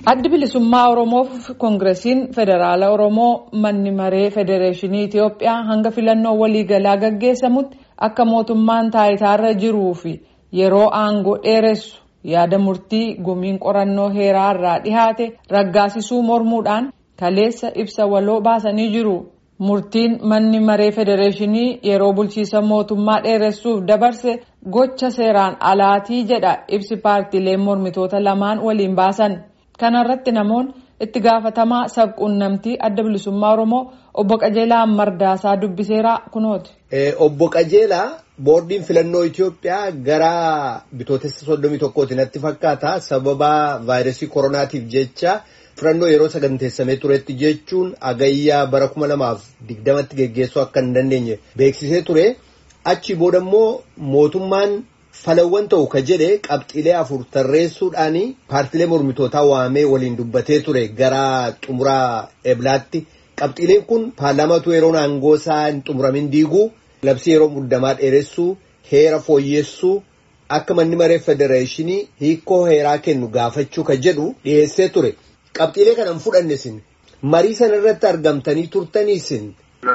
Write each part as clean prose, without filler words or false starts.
Addi bilisummaa Oromoof Koongiresiin Federaala Oromoo manni maree Federeeshinii Itoophiyaa hanga filannoo waliigalaa gaggeessamutti akka mootummaan taayitaarra jiruu fi yeroo aangoo dheeressu yaada murtii gumiin qorannoo heeraa irraa dhihaate raggaasisuu mormuudhaan kaleessa ibsa waloo baasanii jiru. Murtiin manni maree Federeeshinii yeroo bulchiisa mootummaa dheeressuuf dabarse gocha seeraan alaatii jedha ibsi paartiilee mormitoota lamaan waliin baasan. Kanarratti namoonni itti gaafatamaa sabquunnamtii adda bilisummaa Oromoo obbo Qajeelaa Mardaasaa dubbiseera kunooti. Obbo Qajeelaa boordiin filannoo Itoophiyaa gara bitootessa 31 natti fakkaata sababa vaayirasii koronaatiif jecha filannoo yeroo saganteessamee turetti jechuun agayyaa bara 2020tti geggeessuu akka hin dandeenye beeksisee ture. Achi booda immoo mootummaan falawwan ta'u ka jedhe qabxiilee 4 tarreessuudhaan paartiilee mormitootaa waamee waliin dubbatee ture gara xumuraa eblaatti. Qabxiileen kun paarlaamaatu yeroo aangoo isaa hin xumuramin diiguu, labsii yeroo muddamaa dheeressuu, heera fooyyessuu, akka manni maree federeeshinii hiikoo heeraa kennu gaafachuu ka jedhu dhiyeessee ture. Qabxiilee kana hin fudhanne isin marii sana irratti argamtanii turtanii isin.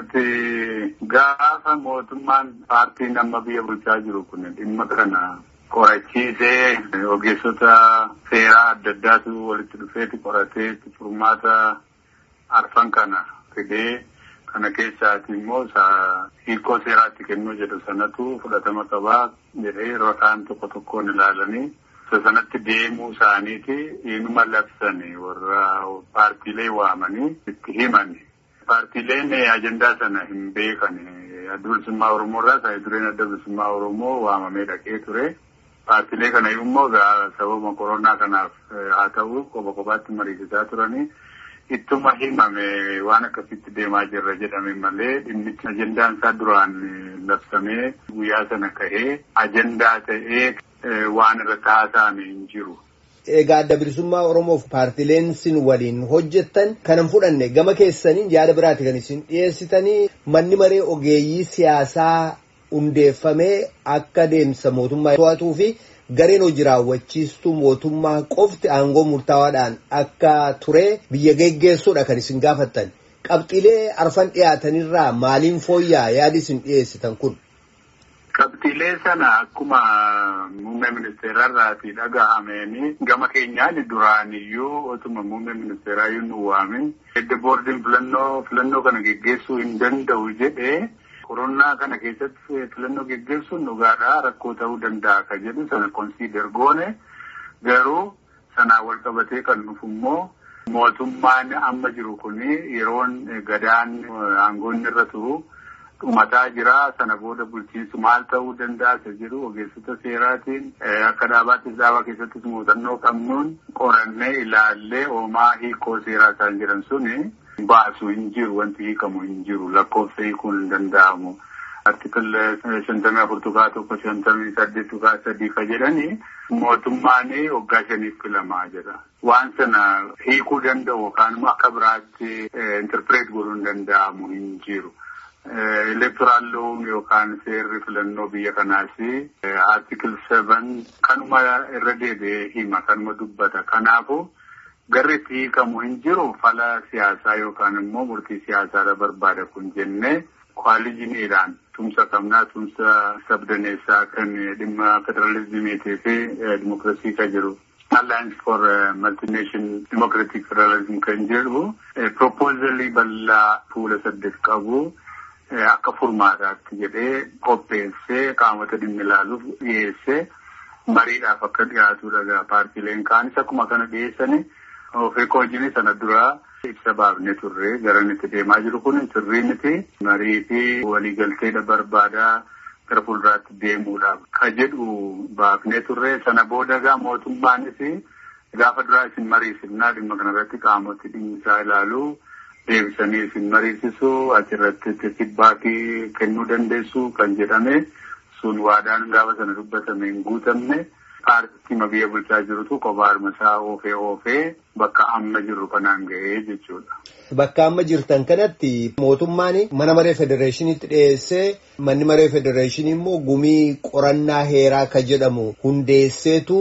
Gaafa mootummaan paartiin amma biyya bulchaa jiru kun dhimma kana qorachiisee ogeessota seeraa adda addaatu walitti dhufeeti qoratee furmaata arfan kana fidee kana keessaati immoo hiikoo seeraatti kennuu jedhu sanatu fudhatama qabaa jedhee rotaan tokkoon ilaalanii sanatti deemuu isaaniiti inuma labsanii warra paartiilee waamanii itti himani. Paartiileen ajandaa sana hin beekan. Adda bilisummaa Oromoo irraa sa'ii dureen adda bilisummaa Oromoo waamamee dhaqee ture. Paartiilee kana immoo sababa koronaa kanaaf haa ta'u kophaatti mariisisaa turanii ittuma himame waan akkasitti deemaa jirra jedhame malee dhimmichi ajandaan isaa duraan labsamee guyyaa sana ka'ee ajandaa ta'ee waan irra taasifame hin jiru. Egaa adda bilisummaa Oromoof paartiileen sin waliin hojjettan kanan fudhanne gama keessaniin yaada biraati kan isin dhiyeessitanii manni maree ogeeyyii siyaasaa hundeeffamee akka deemsa mootummaa to'atuu fi gareen hojii raawwachiistuu mootummaa qofti aangoo murtaawaadhaan akka ture biyya geggeessuudha kan isin gaafattan. Qabxiilee arfan dhiyaatanirraa maaliin fooyya'aa yaadi isin dhiyeessitan kun? Qabxiilee sana akkuma muummee ministeerarraatii dhaga'ameen gama keenyaan duraaniyyuu otuma muummee ministeeraa nu waamin edda boordiin filannoo kana geggeessuu hin danda'u jedhee koronaa kana keessatti filannoo geggeessuun dhugaadhaa rakkoo ta'uu danda'a ka jedhu sana konsiider goone garuu sanaan wal qabatee kan dhufu immoo mootummaan amma jiru kun yeroon gadaan aangoonni irra turu. Dhumataa jira sana booda bulchiinsu maal ta'uu danda'a isa jedhu ogeessota seeraatiin akka dhaabaattis dhaabaa keessattis muuxannoo qabnuun qorannee ilaallee oomaa hiikoo seeraa isaan jedhan suni baasu hin jiru wanti hiikamu hin jiru lakkoofsa hiikuun hin danda'amu. Artikil 54(1) ka jedhani mootummaan waggaa 5 filamaa jedha. Waan sana hiikuu danda'u yookaan akka biraatti interpreet godhuu hin danda'amu hin jiru. Electoral law yookaan seerri filannoo biyya kanaas article 7 kanuma irra deebi'ee hima kanuma dubbata. Kanaafuu garri itti hiikamu hin jiru fala siyaasaa yookaan immoo murtii siyaasaa barbaada kun jennee koalijiiniidhaan tumsa qabnaa tumsa sabdaneessaa kan dhimma federalizimiitii fi dimokiraasii kan jiru. Alliance for Multinational Democratic Federalism kan jedhu proposali bal'aa fuula 8 qabu. Akka furmaataatti jedhee qopheessee qaamota dhimmi ilaaluuf dhiyeessee mariidhaaf akka dhiyaatudha. Paartiileen kaanis akkuma kana dhiyeessanii ofii hojiin sana duraa ibsa baafnee turre garan itti deemaa jiru kun sirrii miti marii fi waliigalteedha barbaadaa gara fuulduraatti deemuudhaaf ka jedhu baafnee turre sana booda mootummaanis gaafa duraa isin mariisifnaa dhimma kanarratti qaamoti dhimmi isaa ilaalu. Deebisanii isin mariisisuu achirratti feedbackii kennuu dandeessu kan jedhame sun waadaan gaafa sana dubbatame hin guutamne paartii biyya bulchaa jirutu kophaa harmasaa oofee bakka amma jirru kanaan ga'ee jechuudha. Bakka amma jirtan kanatti mootummaan mana maree federeeshiniitti dhiyeessee manni maree federeeshinii immoo gumii qorannaa heeraa ka jedhamu hundeesseetu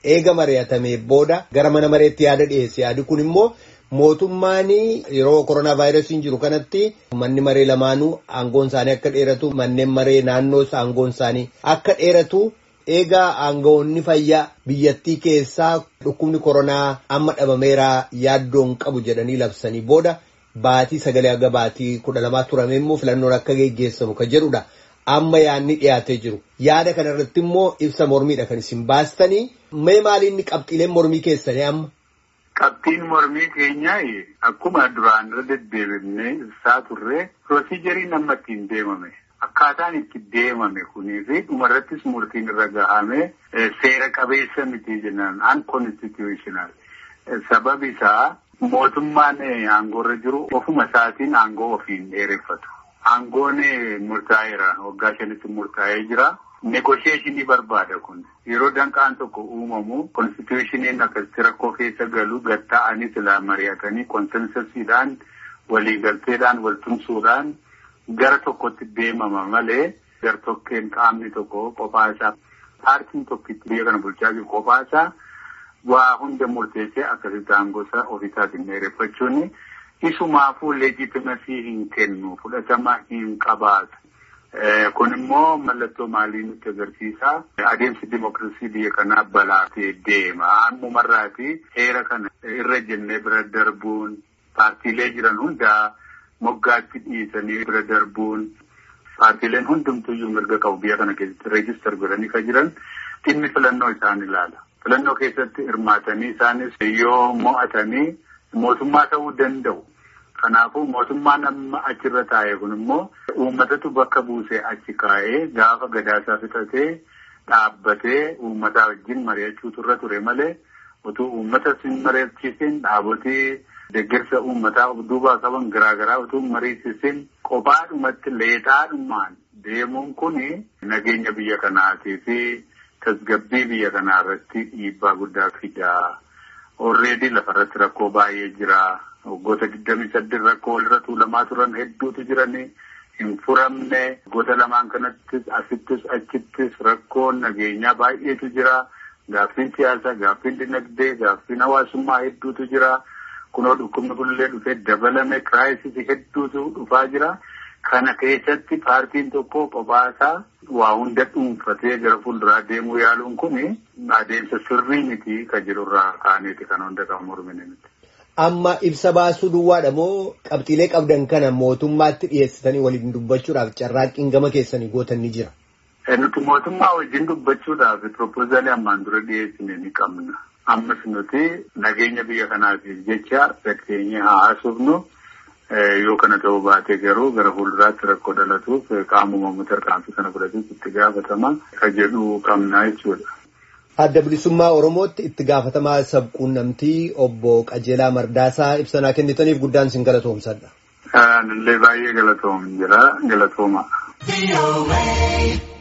eega mari'atamee booda gara mana mareetti yaada dhiyeesse. Yaadi kun immoo mootummaan yeroo koronaa vaayirasiin jiru kanatti manni maree lamaanuu aangoon isaanii akka dheeratu manneen maree naannoos aangoon isaanii akka dheeratu eegaa aangoonni fayyaa biyyattii keessaa dhukkubni koronaa amma dhabameera yaaddoon qabu jedhanii labsanii booda baatii 9 haga baatii 12 turame immoo filannoon akka geggeessamu ka jedhudha. Amma yaadni dhiyaatee jiru. Yaada kanarratti immoo ibsa mormiidha kan isin baastanii. Mee maaliin qabxiileen mormii keessanii amma? Qabxiin mormii keenyaa akkuma duraan irra deddeebifnee ibsaa turre piroosiijeriin amma ittiin deemame. Akkaataan itti deemame kunii fi dhumarrattis murtiin irra gahame seera qabeessa miti jennaan unconstitutional. Sababi isaa mootummaan aangoorra jiru ofuma isaatiin aangoo ofiin dheereffatu. Aangoon murtaa'eera waggaa 5tti murtaa'ee jira. Negotiyeeshinii barbaada kun yeroo danqaan tokko uumamu konstitushiniin akkasitti rakkoo keessa galu gatta'anii silaa mari'atanii konsensasiidhaan waliigalteedhaan waltumsuudhaan gara tokkotti deemama malee gartokkeen qaamni tokko qophaa paartiin tokkitti biyya kana bulchaa jiru qophaa isaa waa hunda murteessee akkasitti aangoosaa ofiisaatiin dheereffachuun isumaafuu leejitimasii hin kennu fudhatama hin qabaatu. Kun immoo mallattoo maalii nutti agarsiisa? Adeemsi dimookiraasii biyya kanaa balaatee deema. Ammumarraati heera kana irra jennee bira darbuun paartiilee jiran hundaa moggaatti dhiisanii bira darbuun paartiileen hundumtuyyuu mirga qabu biyya kana keessatti reejistar godhanii kan jiran dhimmi filannoo isaan ilaala. Filannoo keessatti hirmaatanii isaanis yoo mo'atanii mootummaa ta'uu danda'u. Kanaafuu mootummaan amma achirra taa'e kun immoo uummatatu bakka buusee achi kaa'ee gaafa gadaasaa fixatee dhaabbatee uummataa wajjin mari'achuutu irra ture malee utuu uummata sin mari'achiisin dhaabotii deeggarsa uummataa of duubaa qaban garaagaraa utuu mari'achiisin kophaadhumatti leexaadhumaan deemuun kun nageenya biyya kanaatii fi tasgabbii biyya kanaa irratti dhiibbaa guddaa fidaa. Already lafarratti rakkoo baay'ee jira. Waggoota 28 rakkoo walirra tuulamaa turan hedduutu jiranii hin furamne. Waggoota lamaan kanattis asittis achittis rakkoon nageenyaa baay'eetu jira. Gaaffiin siyaasaa, gaaffiin dinagdee, gaaffiin hawaasummaa hedduutu jira. Kunoo dhukkubni kunillee dhufee dabalame kiraayisisii hedduutu dhufaa jira. Kana keessatti paartiin tokko qophaasaa waa hunda dhuunfatee gara fuulduraa deemuu yaaluun kun adeemsa sirrii miti kan jirurraa kaaneeti kan hunda kan mormine miti. Amma ibsa baasuu duwwaadha moo qabxiilee qabdan kana mootummaatti dhiyeessitanii waliin dubbachuudhaaf carraaqqiin gama keessanii gootan ni jira? Nuti mootummaa wajjin dubbachuudhaaf piroopoozaalii ammaan dura dhiyeessine ni qabna. Ammas nuti nageenya biyya kanaatiif jecha fakkeenyaa haasofnu. Yoo kana ta'uu baate garuu gara fuulduraatti rakkoo dhalatuuf qaamuma tarkaanfii kana fudhatuuf itti gaafatama kan jedhu qabnaa jechuudha. Adda Bilisummaa Oromootti itti gaafatamaa sabquunnamtii obbo Qajeelaa Mardaasaa ibsa kennitaniif guddaan sin galatoomsadha. Nillee baay'ee galatooma.